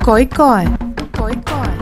Кой е? Кой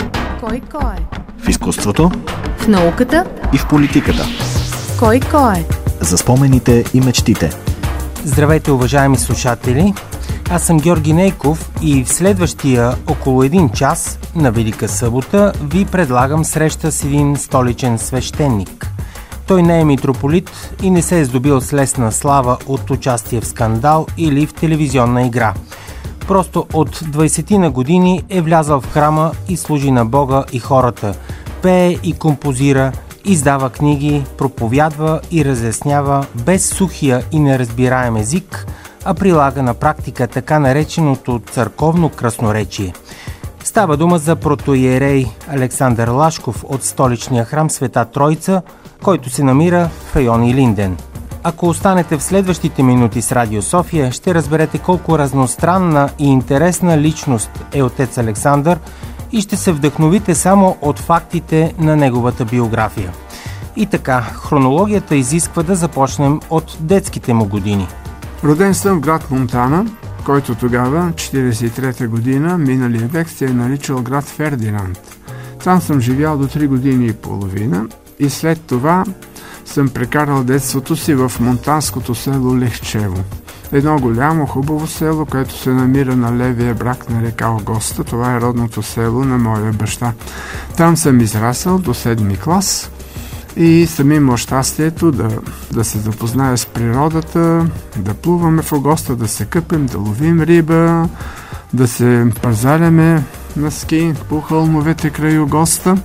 е? В изкуството, В науката и в политиката. Кой е? За спомените и мечтите. Здравейте, уважаеми слушатели! Аз съм Георги Нейков и в следващия около 1 час на Велика събота ви предлагам среща с един столичен свещеник. Той не е митрополит и не се е здобил с лесна слава от участие в скандал или в телевизионна игра. Просто от 20 години е влязъл в храма и служи на Бога и хората. Пее и композира, издава книги, проповядва и разяснява без сухия и неразбираем език, а прилага на практика така нареченото църковно красноречие. Става дума за протоиерей Александър Лашков от столичния храм Света Троица, който се намира в район Илинден. Ако останете в следващите минути с Радио София, ще разберете колко разностранна и интересна личност е отец Александър и ще се вдъхновите само от фактите на неговата биография. И така, хронологията изисква да започнем от детските му години. Роден съм в град Монтана, който тогава, 43-та година, миналия век се е наричал град Фердинанд. Там съм живял до 3 години и половина и след това съм прекарал детството си в монтанското село Лехчево. Едно голямо, хубаво село, което се намира на левия брак на река Огоста. Това е родното село на моя баща. Там съм израсъл до 7 клас и съм имал щастието да се запозная с природата, да плуваме в Огоста, да се къпем, да ловим риба, да се пазаляме на ски по хълмовете край Огоста.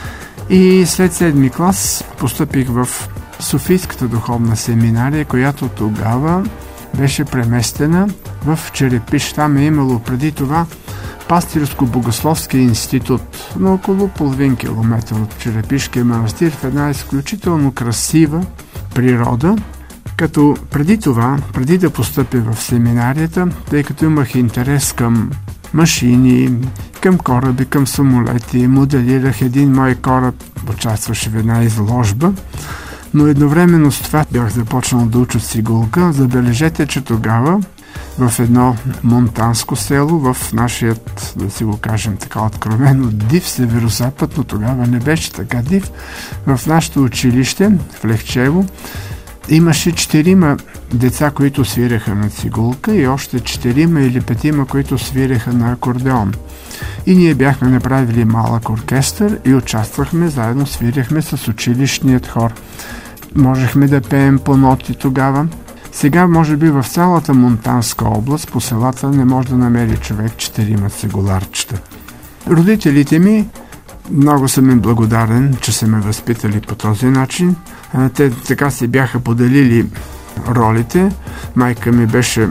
И след 7 клас постъпих в Софийската духовна семинария, която тогава беше преместена в Черепиш. Там е имало преди това Пастирско-богословски институт на около половин километър от Черепишкия манастир в една изключително красива природа, като преди да постъпя в семинарията, тъй като имах интерес към машини, към кораби, към самолети, моделирах един мой кораб, участваше в една изложба, но едновременно с това бях започнал да уча цигулка. Забележете, че тогава в едно монтанско село, в нашият, да си го кажем така откровено, див северозапад, но тогава не беше така див, в нашето училище в Лехчево имаше 4 деца, които свиреха на цигулка и още 4 или 5, които свиреха на акордеон. И ние бяхме направили малък оркестър и участвахме, заедно свирихме с училищният хор. Можехме да пеем по ноти тогава. Сега, може би, в цялата Монтанска област, по селата не може да намери човек 4 цигуларчета. Родителите ми, много съм им благодарен, че са ме възпитали по този начин. Те така си бяха поделили ролите. Майка ми беше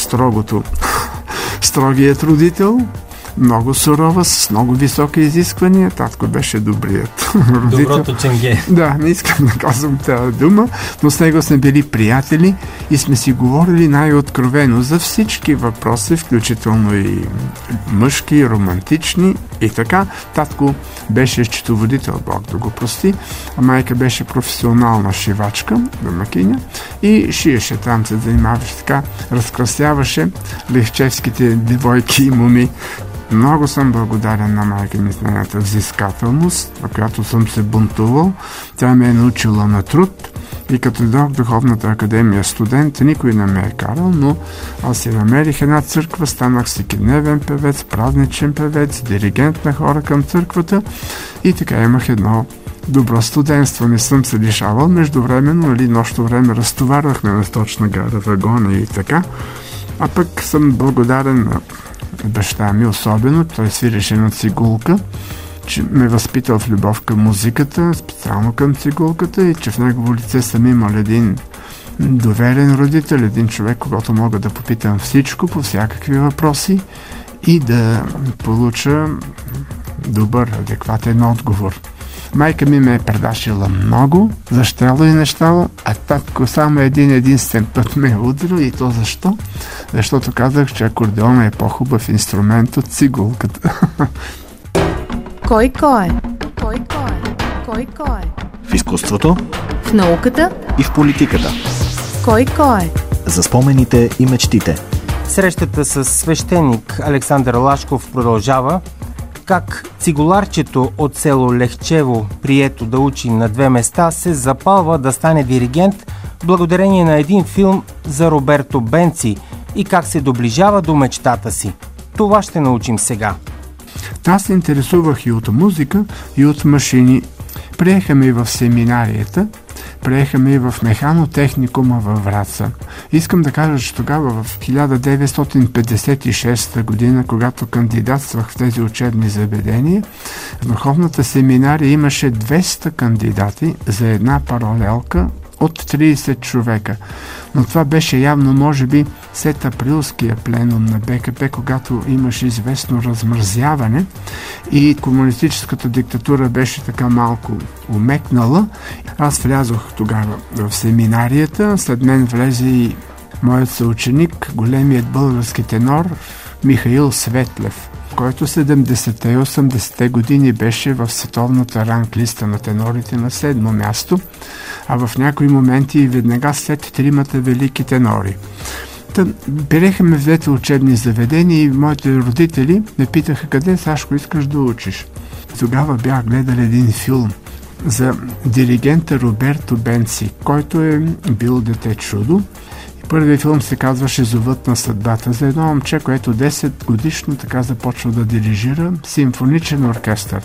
строгият родител, много сурова, с много високи изисквания. Татко беше добрият родител. Доброто ченге. Да, не искам да казвам тази дума, но с него сме били приятели и сме си говорили най-откровено за всички въпроси, включително и мъжки, и романтични и така. Татко беше счетоводител, Бог да го прости, а майка беше професионална шивачка, домакиня, и шиеше там, се занимаваше така, разкрасяваше лехчевските девойки и моми. Много съм благодарен на майка ми с нейната взискателност, на която съм се бунтувал. Тя ме е научила на труд и като дойдох в Духовната академия студент, никой не ме е карал, но аз си намерих една църква, станах всекидневен певец, празничен певец, диригент на хора към църквата и така имах едно добро студентство. Не съм се лишавал. Междувременно, нощно време разтоварвахме на Сточна гара вагони и така. А пък съм благодарен на баща ми особено, той свиреше на цигулка, че ме възпитал в любов към музиката, специално към цигулката, и че в негово лице съм имал един доверен родител, един човек, когато мога да попитам всичко по всякакви въпроси и да получа добър, адекватен отговор. Майка ми ме е предашила много, защало и нещало, а татко само единствен път ме е удрил. И то защо? Защото казах, че акордеона е по-хубав инструмент от цигулката. Кой е? В изкуството, В науката и в политиката. Кой е? За спомените и мечтите. Срещата с свещеник Александър Лашков продължава. Как цигуларчето от село Лехчево, прието да учи на 2 места, се запалва да стане диригент благодарение на един филм за Роберто Бенци и как се доближава до мечтата си. Това ще научим сега. Аз се интересувах и от музика, и от машини. Приехаме и в семинарията, приехаме и в механотехникума във Враца. Искам да кажа, че тогава в 1956 година, когато кандидатствах в тези учебни заведения, в Върховната семинария имаше 200 кандидати за една паралелка от 30 човека. Но това беше явно, може би, след априлския пленум на БКП, когато имаше известно размразяване и комунистическата диктатура беше така малко умекнала. Аз влязох тогава в семинарията, след мен влезе и моят съученик, големият български тенор Михаил Светлев, който 70-те и 80-те години беше в световната ранглиста на тенорите на 7-мо място, а в някои моменти и веднага след 3-мата велики тенори. Приехаме в 2 учебни заведения и моите родители ме питаха: къде, Сашко, искаш да учиш? Тогава бях гледал един филм за диригента Роберто Бенци, който е бил дете чудо. Първият филм се казваше "Зовът на съдбата", за едно момче, което 10 годишно така започва да дирижира симфоничен оркестър.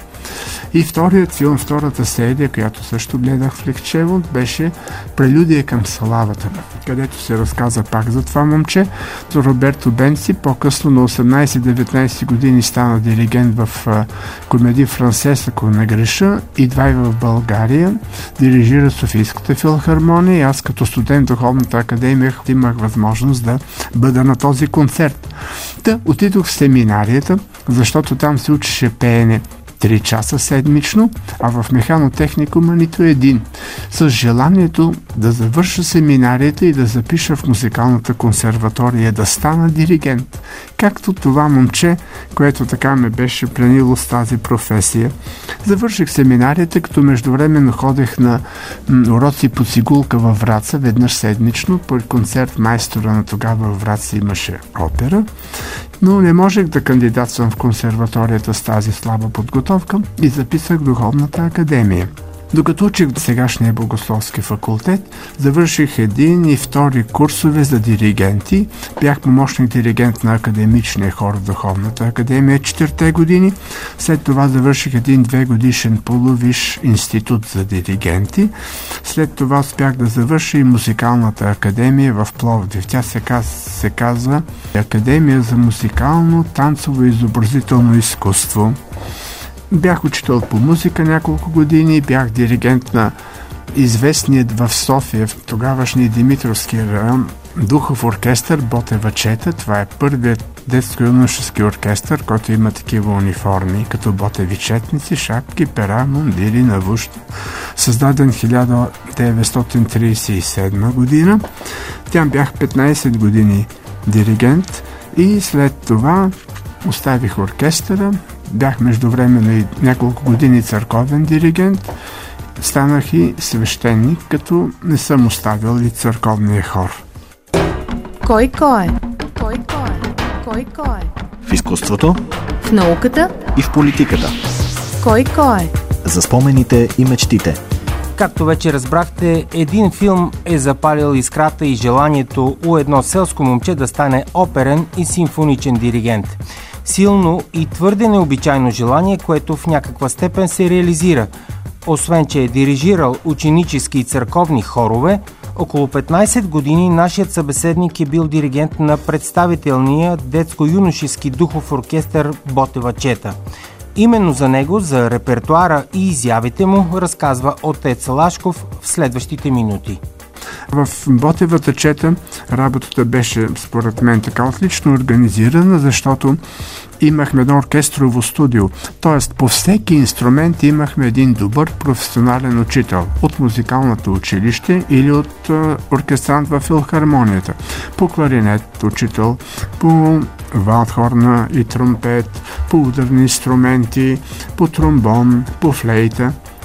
И вторият филм, втората серия, която също гледах в Лехчево, беше "Прелюдия към славата", където се разказа пак за това момче. Роберто Бенци по-късно на 18-19 години стана диригент в Комеди Франсес, ако не греша, идва и в България, дирижира Софийската филхармония и аз като студент в Духовната академия имах възможност да бъда на този концерт. Отидох в семинарията, защото там се учеше пеене 3 часа седмично, а в механотехникума нито един. С желанието да завърша семинарията и да запиша в музикалната консерватория, да стана диригент. Както това момче, което така ме беше пленило с тази професия. Завърших семинарията, като междувременно ходех на уроци по цигулка във Враца, веднъж седмично, по концерт майстора на тогава във Враца имаше опера. Но не можех да кандидатствам в консерваторията с тази слаба подготовка и записах в Духовната академия. Докато учих в сегашния богословски факултет, завърших 1 и 2 курсове за диригенти. Бях помощник диригент на академичния хор в Духовната академия 4 години. След това завърших 1 2-годишен полувиш институт за диригенти. След това успях да завърша и музикалната академия в Пловдив. Тя се казва Академия за музикално, танцово и изобразително изкуство. Бях учител по музика няколко години, бях диригент на известният в София, в тогавашния Димитровски район, духов оркестър Ботева чета. Това е първият детско-юношески оркестър, който има такива униформи, като ботеви четници, шапки, пера, мундири, навущ. Създаден 1937 година. Там бях 15 години диригент и след това оставих оркестъра. Бях междувременно и няколко години църковен диригент. Станах и свещеник, като не съм оставил и църковния хор. Кой е? В изкуството, В науката? и в политиката. Кой е? За спомените и мечтите. Както вече разбрахте, един филм е запалил искрата и желанието у едно селско момче да стане оперен и симфоничен диригент. Силно и твърде необичайно желание, което в някаква степен се реализира. Освен, че е дирижирал ученически и църковни хорове, около 15 години нашият събеседник е бил диригент на представителния детско-юношески духов оркестър Ботева чета. Именно за него, за репертуара и изявите му, разказва отец Лашков в следващите минути. В Ботевата чета работата беше, според мен, така отлично организирана, защото имахме едно оркестрово студио. Тоест, по всеки инструмент имахме един добър професионален учител от музикалното училище или от оркестрант в филхармонията. По кларинет учител, по валдхорна и тромпет, по ударни инструменти, по тромбон, по флейта.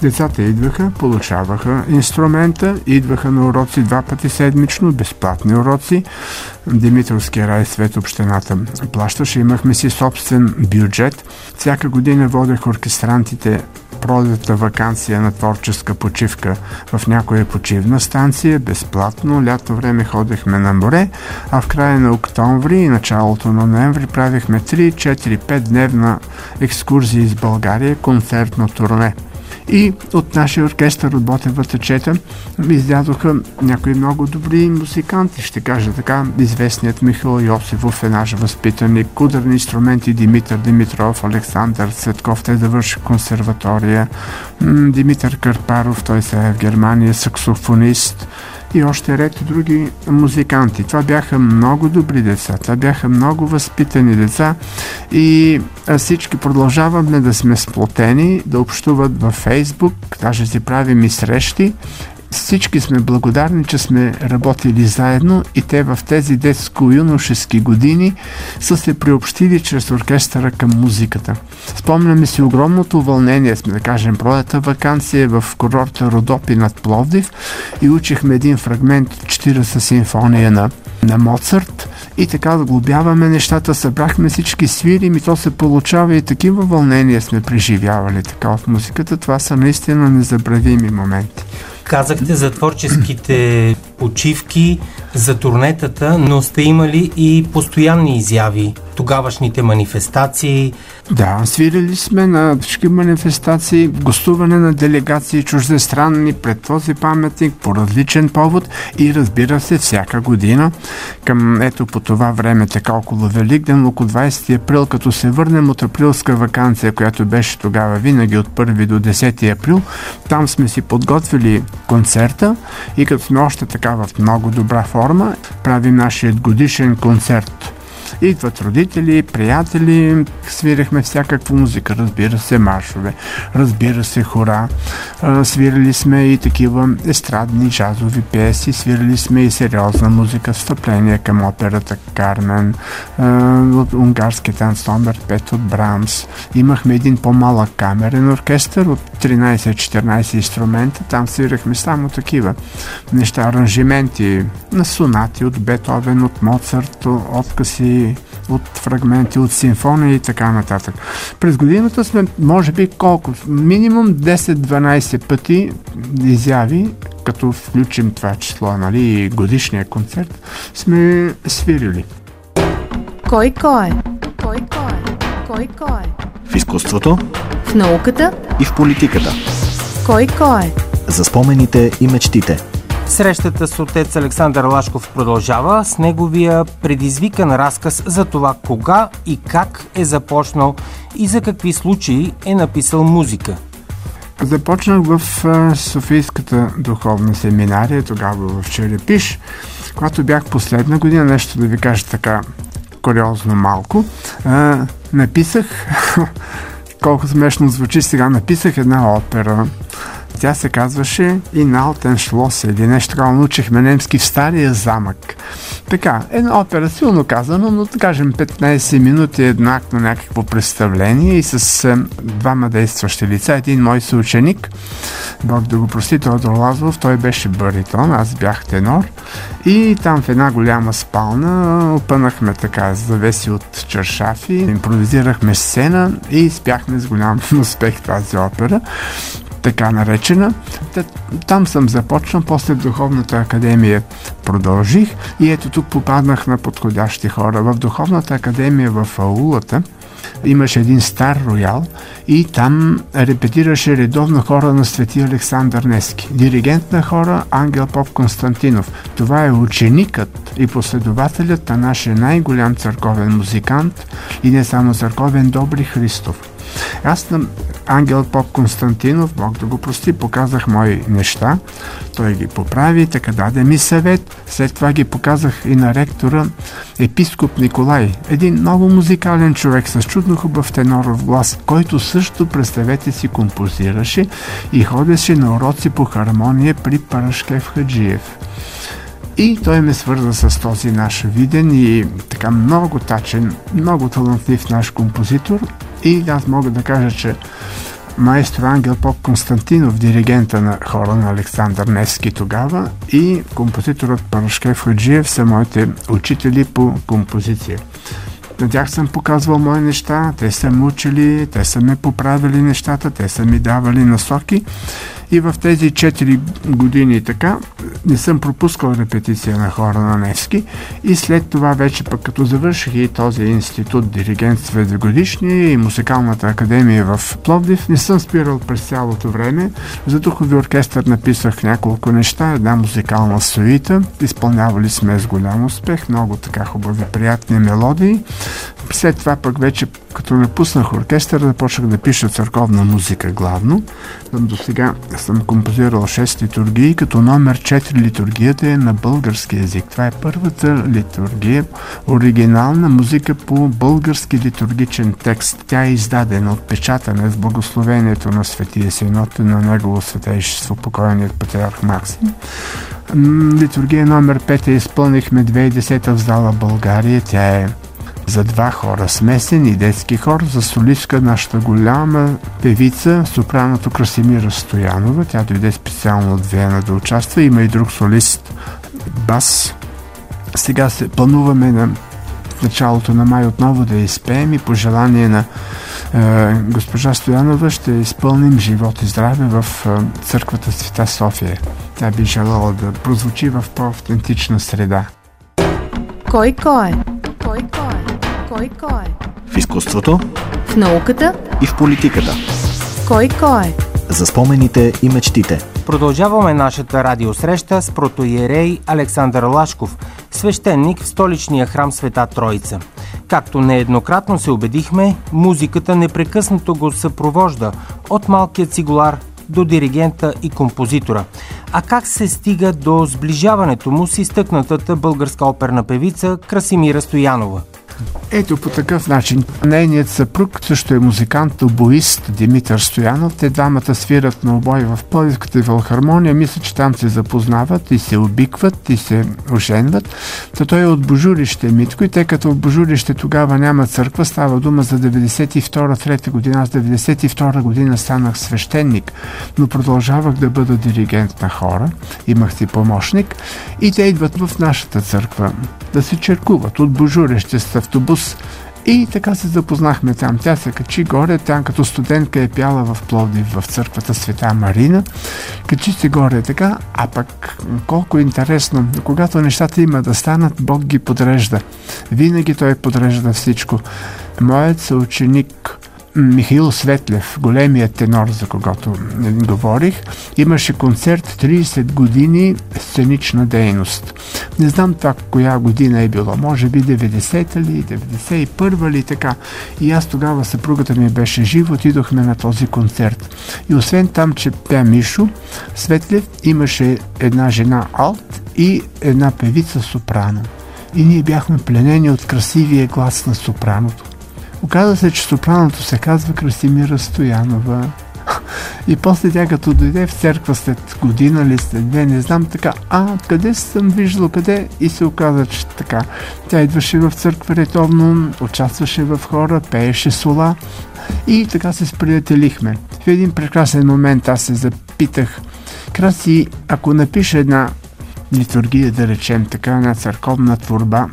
Децата идваха, получаваха инструмента, идваха на уроци 2 пъти седмично, безплатни уроци. Димитровския рай свет общината плащаше, имахме си собствен бюджет. Всяка година водех оркестрантите пролетната ваканция на творческа почивка в някоя почивна станция, безплатно. Лято време ходехме на море, а в края на октомври и началото на ноември правихме 3, 4, 5 дневна екскурзия из България, концертно турне. И от нашия оркестър от Ботевата чета издадоха някои много добри музиканти. Ще кажа така, известният Михаил Йосифов е наш възпитаник, ударни инструменти Димитър Димитров, Александър Цветков, те завърши консерватория, Димитър Карпаров, той сега е в Германия, саксофонист, и още ред други музиканти. Това бяха много добри деца, това бяха много възпитани деца и всички продължаваме да сме сплотени, да общуват във Фейсбук, даже си правим и срещи. Всички сме благодарни, че сме работили заедно и те в тези детско-юношески години са се приобщили чрез оркестъра към музиката. Спомняме си огромното вълнение, сме да кажем, пролетна ваканция в курорта Родопи над Пловдив и учихме един фрагмент от 40 симфония на Моцарт и така да глобяваме нещата, събрахме всички свирим и то се получава и такива вълнения сме преживявали така от музиката. Това са наистина незабравими моменти. Казахте за творческите почивки, за турнетата, но сте имали и постоянни изяви, тогавашните манифестации. Да, свирили сме на всички манифестации, гостуване на делегации чуждестранни пред този паметник по различен повод и разбира се всяка година към ето по това време, така около Великден, около 20 април, като се върнем от априлска ваканция, която беше тогава винаги от 1 до 10 април, там сме си подготвили концерта и като сме още така в много добра форма, правим нашия годишен концерт. Идват родители, приятели, свирихме всякаква музика, разбира се маршове, разбира се хора, свирили сме и такива естрадни джазови пиеси, свирили сме и сериозна музика, встъпление към операта Кармен, от унгарския танц номер 5 от Брамс. Имахме един по-малък камерен оркестър от 13-14 инструмента, там свирихме само такива неща, аранжименти на сонати от Бетовен, от Моцарт, откъси от фрагменти, от симфония и така нататък. През годината сме, може би колко, минимум 10-12 пъти изяви, като включим това число, нали, и годишния концерт, сме свирили. Кой е? В изкуството, В науката? и в политиката. Кой е? За спомените и мечтите. Срещата с отец Александър Лашков продължава с неговия предизвикан разказ за това кога и как е започнал и за какви случаи е написал музика. Започнах в Софийската духовна семинария, тогава в Черепиш, когато бях последна година, нещо да ви кажа така куриозно малко, написах, колко смешно звучи сега, написах една опера. Тя се казваше In Alten Schloss или нещо такова, научихме немски в Стария замък. Така, една опера силно казано, но да кажем 15 минути еднакво някакво представление и с двама действащи лица. Един мой съученик, Бог да го прости, Теодор Лазаров, той беше баритон, аз бях тенор и там в една голяма спална опънахме така завеси от чершафи, импровизирахме сцена и спяхме с голям успех тази опера, така наречена. Там съм започнал, после в Духовната академия продължих и ето тук попаднах на подходящи хора. В Духовната академия в аулата имаше един стар роял и там репетираше редовно хора на Свети Александър Невски. Диригент на хора Ангел Поп Константинов. Това е ученикът и последователят на нашия най-голям църковен музикант и не само църковен, Добри Христов. Аз на Ангел Поп Константинов, Бог да го прости, показах мои неща. Той ги поправи, така даде ми съвет. След това ги показах и на ректора епископ Николай. Един много музикален човек с чудно хубав теноров глас, който също, представете си, композираше и ходеше на уроци по хармония при Парашкев Хаджиев. И той ме свърза с този наш виден и така много тачен, много талантлив наш композитор. И аз мога да кажа, че маестро Ангел Поп-Константинов, диригента на хора на Александър Невски тогава, и композиторът Парашкев Хаджиев са моите учители по композиция. На тях съм показвал мои неща, те са ме учили, те са ме поправили нещата, те са ми давали насоки. И в тези 4 години така не съм пропускал репетиция на хора на Невски. И след това вече пък като завърших и този институт диригентство 2 годишни и музикалната академия в Пловдив, не съм спирал през цялото време. За духови оркестър написах няколко неща, една музикална суита. Изпълнявали сме с голям успех, много така хубави, приятни мелодии. След това пък вече, като напуснах оркестър, започнах да пиша църковна музика главно. До сега съм композирал 6 литургии, като номер 4 литургията е на български език. Това е първата литургия, оригинална музика по български литургичен текст. Тя е издадена, отпечатана с благословението на Светия Синод и на Негово Светейшество, покойният патриарх Максим. Литургия номер 5 изпълнихме 2010 в зала България. Тя е за 2 хора, смесен и детски хор, за солистка нашата голяма певица, сопраното Красимира Стоянова. Тя дойде специално от Виена да участва. Има и друг солист, бас. Сега се плануваме на началото на май отново да изпеем и по желание на госпожа Стоянова ще изпълним Живот и здраве в църквата Света София. Тя би желала да прозвучи в по-автентична среда. Кой е? В изкуството, В науката? и в политиката. Кой е? За спомените и мечтите. Продължаваме нашата радиосреща с протоиерей Александър Лашков, свещеник в столичния храм Света Троица. Както нееднократно се убедихме, музиката непрекъснато го съпровожда от малкият цигулар до диригента и композитора. А как се стига до сближаването му с изтъкнатата българска оперна певица Красимира Стоянова? Ето по такъв начин. Нейният съпруг също е музикант, обоист Димитър Стоянов. Те двамата свират на обой в Пловдивската филхармония. Мисля, че там се запознават и се обикват и се оженват. Той е от Божурище, Митко, и тъй като в Божурище тогава няма църква, става дума за 92-3 година. Аз 92 година станах свещеник, но продължавах да бъда диригент на хора. Имах си помощник и те идват в нашата църква да се черкуват от Божурище с автобус. И така се запознахме там. Тя се качи горе, там като студентка е пяла в Пловдив, в църквата Света Марина. Качи се горе така, а пък колко интересно, когато нещата има да станат, Бог ги подрежда. Винаги Той подрежда всичко. Моят съученик Михаил Светлев, големият тенор, за когото говорих, имаше концерт 30 години сценична дейност. Не знам това коя година е било, може би 90-та ли, 91-та ли, така. И аз тогава, съпругата ми беше жива, отидохме на този концерт. И освен там, че пя Мишо Светлев, имаше една жена алт и една певица сопрано. И ние бяхме пленени от красивия глас на сопраното. Оказва се, че сопраното се казва Красимира Стоянова. И после тя като дойде в църква след година или след 2, не знам така, къде съм виждал, къде? И се оказа, че така. Тя идваше в църква редовно, участваше в хора, пееше сола и така се сприятелихме. В един прекрасен момент аз се запитах, Краси, ако напиша една литургия, да речем така, една църковна творба,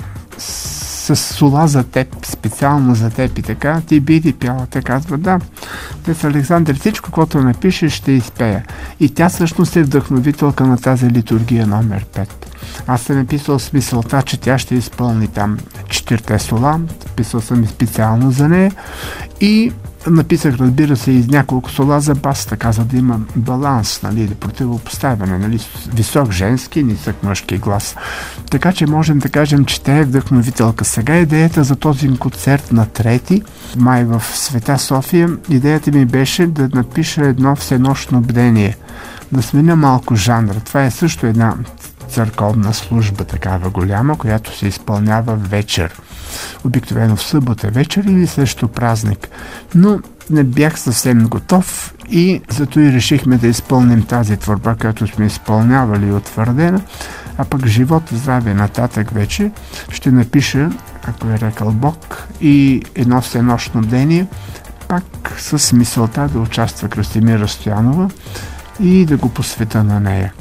с сола за теб, специално за теб и така, ти би ли пяла? Те казва, да. Те с Александър, всичко, което напишеш, ще изпея. И тя всъщност е вдъхновителка на тази литургия номер 5. Аз съм написал с мисълта, че тя ще изпълни там 4 сола, писал съм и специално за нея и написах, разбира се, и няколко сола за бас, така, за да има баланс, нали, да противопоставяне, нали, висок женски, нисък мъжки глас. Така че можем да кажем, че тя е вдъхновителка. Сега идеята за този концерт на 3 май в Света София, идеята ми беше да напиша едно всенощно бдение, да сменя малко жанра. Това е също една църковна служба, такава голяма, която се изпълнява вечер. Обикновено в събота вечер или също празник. Но не бях съвсем готов и зато и решихме да изпълним тази творба, която сме изпълнявали утвърдена, а пък Живот и здраве нататък вече ще напиша, ако е рекал Бог, и едно всенощно бдение, пак с мисълта да участва Красимира Стоянова и да го посвета на нея.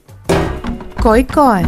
Кой е?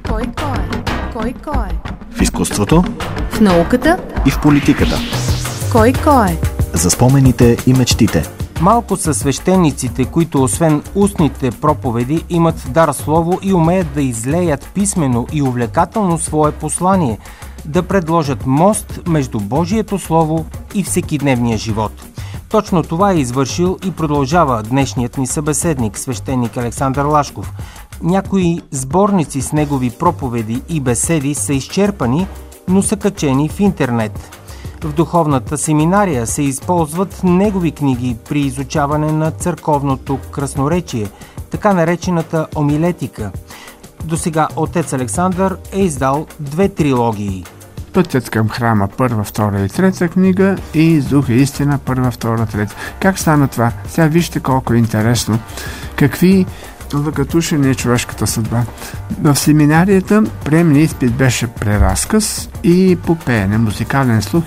Кой е? В изкуството В науката? и в политиката. Кой е? За спомените и мечтите. Малко са свещениците, които освен устните проповеди имат дар слово и умеят да излеят писмено и увлекателно свое послание, да предложат мост между Божието Слово и всекидневния живот. Точно това е извършил и продължава днешният ни събеседник, свещеник Александър Лашков. Някои сборници с негови проповеди и беседи са изчерпани, но са качени в интернет. В духовната семинария се използват негови книги при изучаване на църковното красноречие, така наречената омилетика. Досега отец Александър е издал 2 трилогии. Пътят към храма, 1, 2 и 3 книга и Дух и истина, 1, 2, 3. Как стана това? Сега вижте колко е интересно. Какви лъкатушени е човешката съдба. В семинарията приемният изпит беше преразказ и по пеене, музикален слух.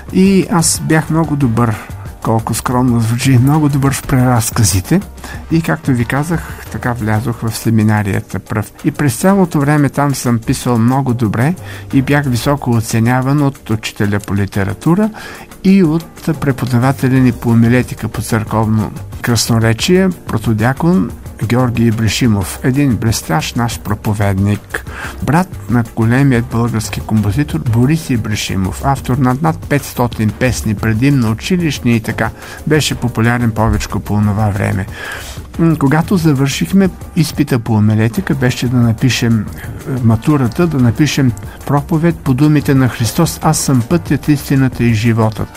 И аз бях много добър, колко скромно звучи, много добър в преразказите. И както ви казах, така влязох в семинарията пръв. И през цялото време там съм писал много добре и бях високо оценяван от учителя по литература и от преподавателя ни по омилетика по църковно красноречие, протодиакон Георги Ибришимов, един блестящ наш проповедник, брат на големият български композитор Борис Ибришимов, автор на над 500 песни, предимно училищни и така. Беше популярен повечко по това време. Когато завършихме изпита по омилетика, беше да напишем матурата, да напишем проповед по думите на Христос: "Аз съм пътят, истината и животът".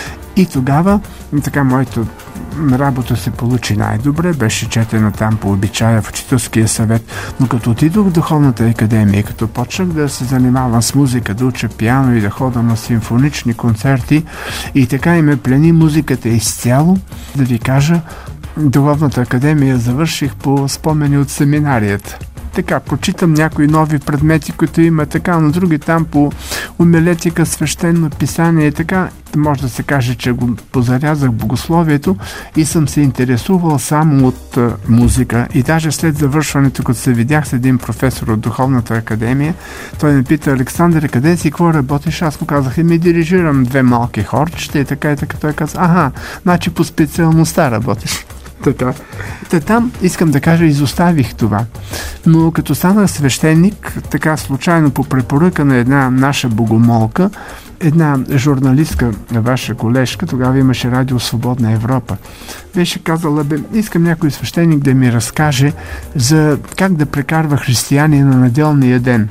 И тогава, така, моята работа се получи най-добре, беше четена там по обичая в учителския съвет, но като отидох в Духовната академия, като почнах да се занимавам с музика, да уча пиано и да ходя на симфонични концерти и така и ме плени музиката изцяло, да ви кажа, Духовната академия завърших по спомени от семинарията. Така, прочитам някои нови предмети, които има така, но други там по омилетика, свещено писание и така. Може да се каже, че го позарязах богословието и съм се интересувал само от музика. И даже след завършването, като се видях с един професор от Духовната академия, той ме пита: "Александър, къде си, какво работиш?" Аз му казах: "Ми дирижирам 2 малки хорчета" и така и така. Той каза: "Аха, значи по специалността работиш." Така. Там, искам да кажа, изоставих това. Но като станах свещеник, така случайно по препоръка на една наша богомолка, една журналистка, ваша колежка, тогава имаше радио Свободна Европа, беше казала: "Искам някой свещеник да ми разкаже за как да прекарва християни на неделния ден."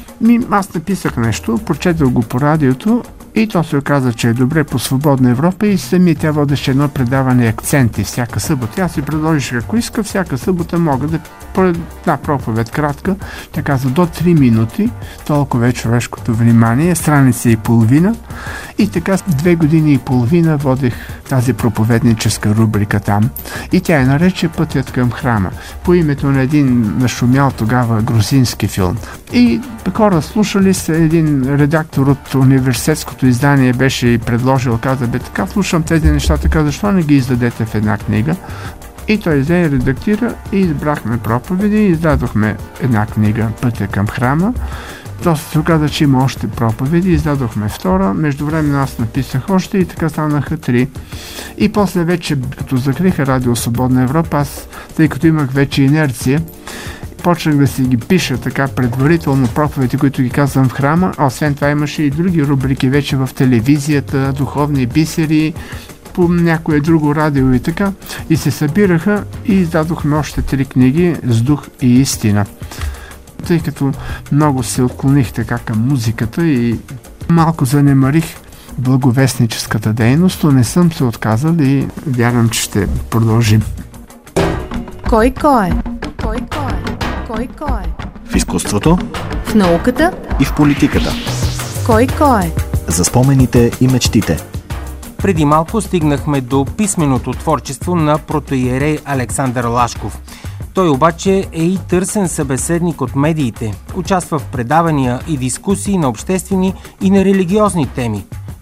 Аз написах нещо, прочетох го по радиото и то се оказа, че е добре по Свободна Европа и сами тя водеше едно предаване "Акценти" всяка събота. Аз си предложих, ако иска, всяка събота мога да една проповед кратка. Тя каза до 3 минути, толкова е човешкото внимание, страница и половина. И така 2 години и половина водех тази проповедническа рубрика там. И тя я нарече "Пътят към храма", по името на един нашумял тогава грузински филм. И хора слушали се, един редактор от университетското издание беше и предложил, каза: "Така слушам тези неща, така защо не ги издадете в една книга?" И той взе и редактира и избрахме проповеди и издадохме една книга "Пътя към храма". Просто се оказа, че има още проповеди, издадохме 2, междувременно аз написах още и така станаха 3. И после вече, като закриха Радио Свободна Европа, аз, тъй като имах вече инерция, почнах да си ги пиша така предварително проповеди, които ги казвам в храма, а освен това имаше и други рубрики вече в телевизията, духовни бисери, по някое друго радио и така. И се събираха и издадохме още 3 книги с Дух и истина. Тъй като много се отклоних така към музиката и малко занемарих благовестническата дейност, но не съм се отказал и вярвам, че ще продължим. Кой е? В изкуството В науката? и в политиката. Кой е? За спомените и мечтите. Преди малко стигнахме до писменото творчество на протоиерей Александър Лашков. Той обаче е и търсен събеседник от медиите. Участва в предавания и дискусии на обществени и на религиозни теми.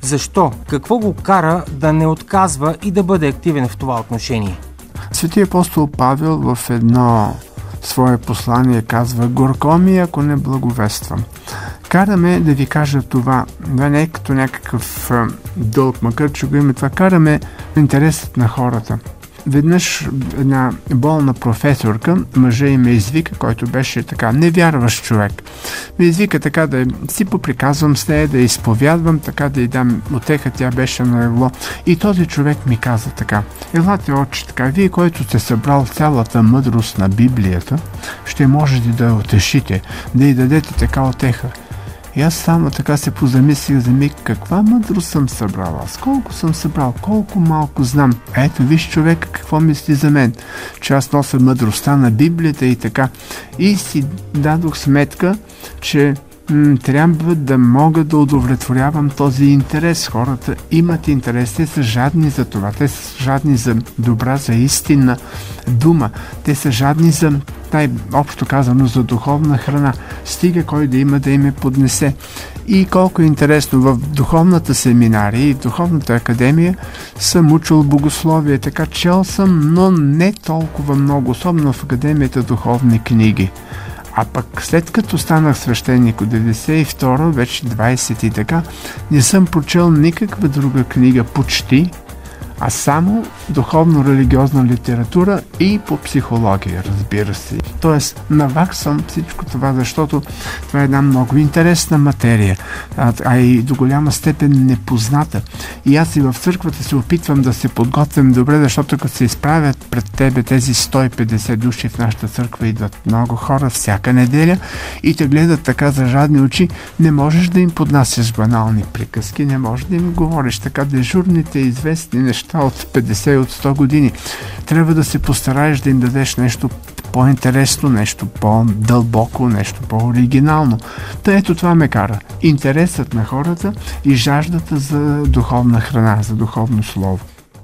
Защо? Какво го кара да не отказва и да бъде активен в това отношение? Светия апостол Павел в едно свое послание казва: горко ми, ако не благовествам. Караме да ви кажа това, да не е като някакъв дълг, макар че го има това, караме интересът на хората. Веднъж една болна професорка, мъжа й ме извика, който беше така невярващ човек. Ме извика така да си поприказвам с нея, да я изповядвам, така да й дам утеха, тя беше на легло. И този човек ми каза така: елате, отче, така, вие, който сте събрал цялата мъдрост на Библията, ще можете да я утешите, да й дадете така утеха. И аз само така се позамислих за миг, каква мъдрост съм събрал аз, колко съм събрал, колко малко знам. Ето, виж човека какво мисли за мен, че аз нося мъдростта на Библията и така. И си дадох сметка, че трябва да мога да удовлетворявам този интерес. Хората имат интерес, те са жадни за това, те са жадни за добра, за истинна дума, те са жадни за, най-общо казано, за духовна храна. Стига кой да има, да им я поднесе. И колко е интересно, в духовната семинария и в духовната академия съм учил богословие, така чел съм, но не толкова много, особено в академията духовни книги. А пък след като станах свещеник от 92, вече 20 и така, не съм прочел никаква друга книга почти, а само духовно-религиозна литература и по психология, разбира се. Тоест, наваксам всичко това, защото това е една много интересна материя, а и до голяма степен непозната. И аз и в църквата се опитвам да се подготвям добре, защото като се изправят пред тебе тези 150 души в нашата църква, идват много хора всяка неделя и те гледат така за жадни очи, не можеш да им поднасяш банални приказки, не можеш да им говориш така дежурните известни неща от 50 и от 100 години. Трябва да се постараеш да им дадеш нещо по-интересно, нещо по-дълбоко, нещо по-оригинално. Та ето това ме кара. Интересът на хората и жаждата за духовна храна, за духовно слово.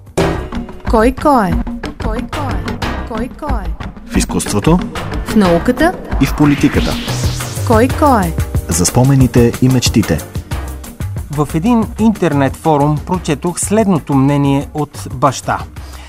Кой е? Кой е? В изкуството, В науката? и в политиката. Кой е? За спомените и мечтите. В един интернет форум прочетох следното мнение от баща.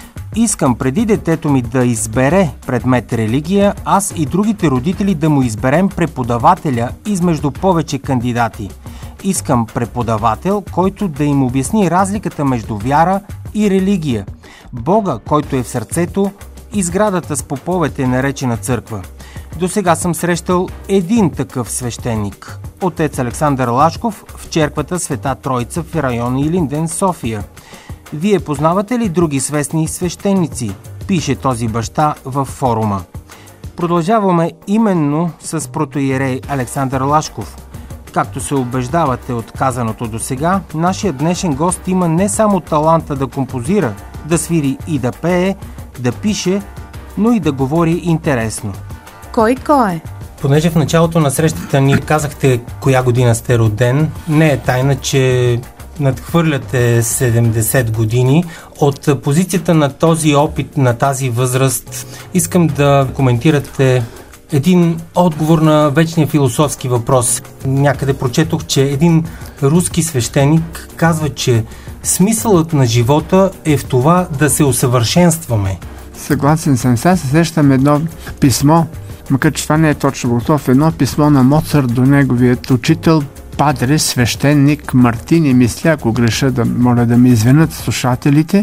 Искам преди детето ми да избере предмет религия, аз и другите родители да му изберем преподавателя измежду повече кандидати. Искам преподавател, който да им обясни разликата между вяра и религия, Бога, който е в сърцето, и сградата с поповете, наречена църква. До сега съм срещал един такъв свещеник – отец Александър Лашков в черквата Света Троица в район Илинден, София. Вие познавате ли други свестни свещеници? Пише този баща във форума. Продължаваме именно с протоиерей Александър Лашков. Както се убеждавате от казаното до сега, нашият днешен гост има не само таланта да композира, да свири и да пее, да пише, но и да говори интересно. Кой е? Понеже в началото на срещата ни казахте коя година сте роден, не е тайна, че надхвърляте 70 години. От позицията на този опит, на тази възраст, искам да коментирате един отговор на вечния философски въпрос. Някъде прочетох, че един руски свещеник казва, че смисълът на живота е в това да се усъвършенстваме. Съгласен съм. Сега се сещам едно писмо, макар че това не е точно готов, едно писмо на Моцарт до неговият учител, падре, свещеник Мартини, мисля, ако греша, да моля да ми извинят слушателите.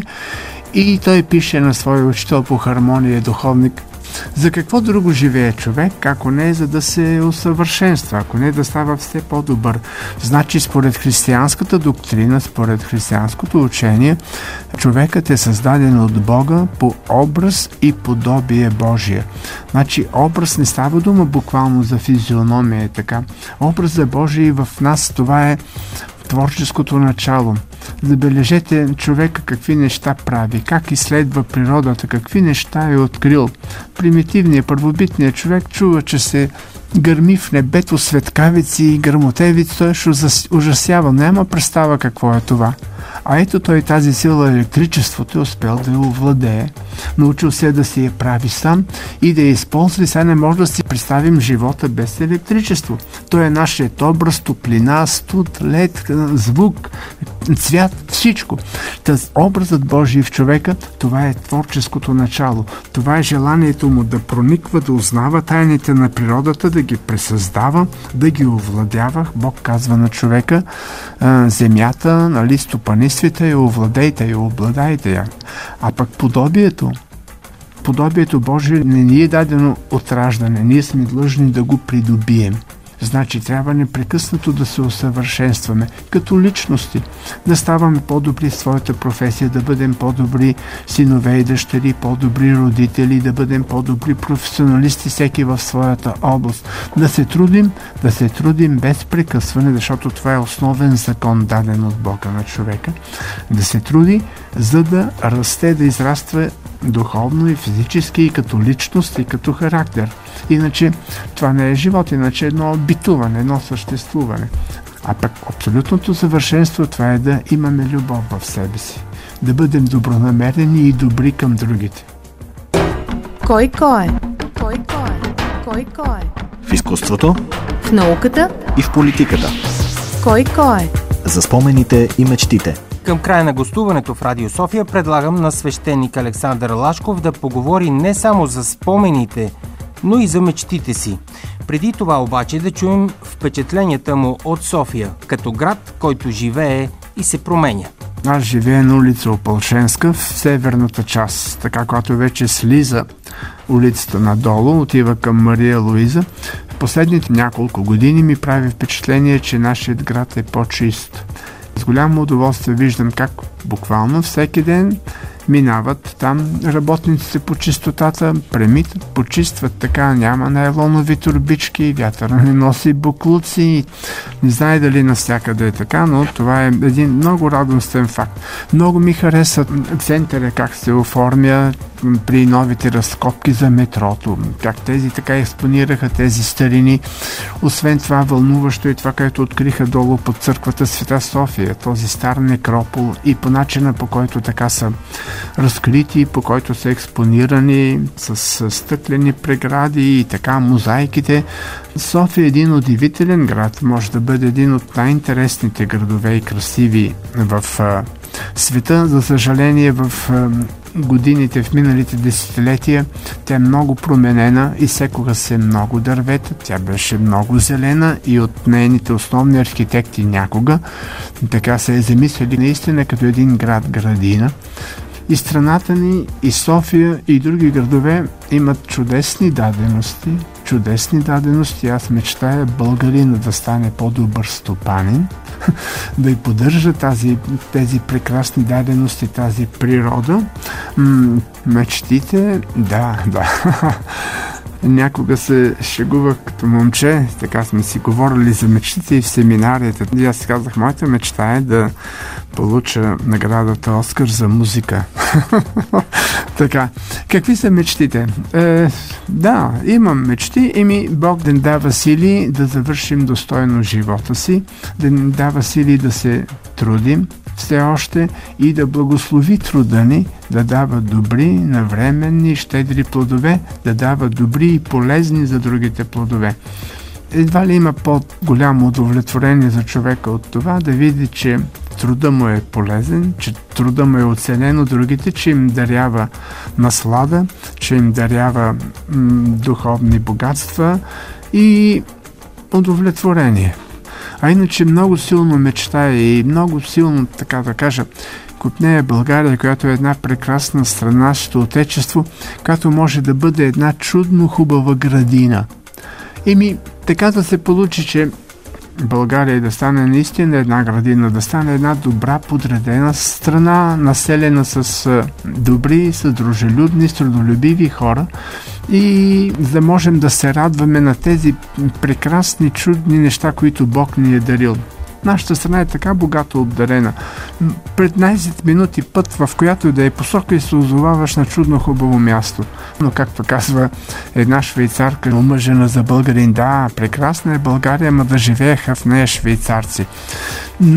И той пише на своя учител по хармония, духовник: за какво друго живее човек, ако не е за да се усъвършенства, ако не е да става все по-добър? Значи, според християнската доктрина, според християнското учение, човекът е създаден от Бога по образ и подобие Божие. Значи, образ не става дума буквално за физиономия, така. Образът Божий в нас, това е творческото начало. Забележете човека какви неща прави, как изследва природата, какви неща е открил. Примитивният, първобитният човек чува, че се гърми в небето светкавици и гърмотевици, той ще ужасява, няма представа какво е това. А ето той тази сила, електричеството, е успел да я овладее, научил се да си я прави сам и да я използва. Сега не може да си представим живота без електричество. Той е нашият образ, топлина, студ, лед, звук, цвят, всичко. Образът Божий в човека, това е творческото начало. Това е желанието му да прониква, да узнава тайните на природата, да ги пресъздава, да ги овладява. Бог казва на човека, земята, нали, стопанисвайте я, овладейте я, обладайте я. А пък подобието Божие не ни е дадено от раждане. Ние сме длъжни да го придобием. Значи трябва непрекъснато да се усъвършенстваме като личности, да ставаме по-добри в своята професия, да бъдем по-добри синове и дъщери, по-добри родители, да бъдем по-добри професионалисти, всеки в своята област. Да се трудим без прекъсване, защото това е основен закон, даден от Бога на човека. Да се труди, за да расте, да израства духовно и физически, и като личност, и като характер. Иначе това не е живот, иначе едно битуване, едно съществуване. А пък абсолютното съвършенство, това е да имаме любов в себе си. Да бъдем добронамерени и добри към другите. Кой е? В изкуството, В науката? и в политиката. Кой е? За спомените и мечтите. Към края на гостуването в Радио София предлагам на свещеник Александър Лашков да поговори не само за спомените, но и за мечтите си. Преди това обаче да чуем впечатленията му от София, като град, който живее и се променя. Аз живея на улица Опълченска, в северната част, така когато вече слиза улицата надолу, отива към Мария Луиза. В последните няколко години ми прави впечатление, че нашият град е по-чист. С голямо удоволствие виждам как буквално всеки ден минават там работниците по чистотата, премитат, почистват, така няма найлонови турбички, вятър не носи буклуци. Не знае дали навсякъде е така, но това е един много радостен факт. Много ми хареса центъра, как се оформя при новите разкопки за метрото, как тези така експонираха тези старини. Освен това, вълнуващо е това, което откриха долу под църквата Света София, този стар некропол, и по начина, по който така са разкрити, по който са експонирани с стъклени прегради и така мозайките. София е един удивителен град, може да бъде един от най-интересните градове и красиви в света. За съжаление, в годините, в миналите десетилетия, тя е много променена, изсекоха се много дървета, тя беше много зелена и от нейните основни архитекти някога така се е замислили наистина като един град-градина. И страната ни, и София, и други градове имат чудесни дадености. Аз мечтая българина да стане по-добър стопанин, да й поддържа тези прекрасни дадености, тази природа. Мечтите, да. Някога се шегувах като момче, така сме си говорили за мечтите и в семинарията. И аз казах, моята мечта е да получа наградата Оскар за музика. Така, какви са мечтите? Да, имам мечти и Бог да ни дава сили да завършим достойно живота си, да ни дава сили да се трудим все още и да благослови труда ни, да дава добри, навременни, щедри плодове, да дава добри и полезни за другите плодове. Едва ли има по-голямо удовлетворение за човека от това да види, че труда му е полезен, че труда му е оценен от другите, че им дарява наслада, че им дарява духовни богатства и удовлетворение. А иначе много силно мечтая и много силно, така да кажа, купнея България, която е една прекрасна страна, нашето отечество, която може да бъде една чудно хубава градина. Така да се получи, че България да стане наистина една градина, да стане една добра, подредена страна, населена с добри, с дружелюбни, с трудолюбиви хора, и да можем да се радваме на тези прекрасни, чудни неща, които Бог ни е дарил. Нашата страна е така богато обдарена. 15 минути път, в която да е посока, и се озоваваш на чудно хубаво място. Но както казва една швейцарка, омъжена за българин, да, прекрасна е България, ама да живееха в нея швейцарци.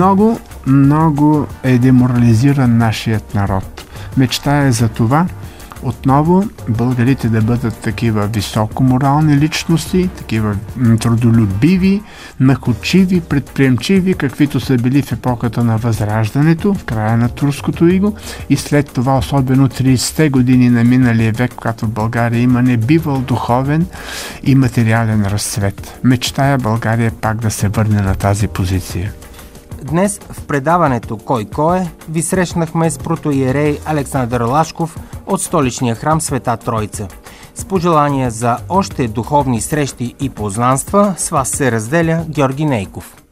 Много е деморализиран нашият народ. Мечтая за това Отново българите да бъдат такива високоморални личности, такива трудолюбиви, находчиви, предприемчиви, каквито са били в епохата на Възраждането, в края на турското иго, и след това особено 30-те години на миналия век, когато в България има небивал духовен и материален разцвет. Мечтая България пак да се върне на тази позиция. Днес в предаването «Кой кой е» ви срещнахме с протоиерей Александър Лашков от столичния храм Света Троица. С пожелания за още духовни срещи и познанства с вас се разделя Георги Нейков.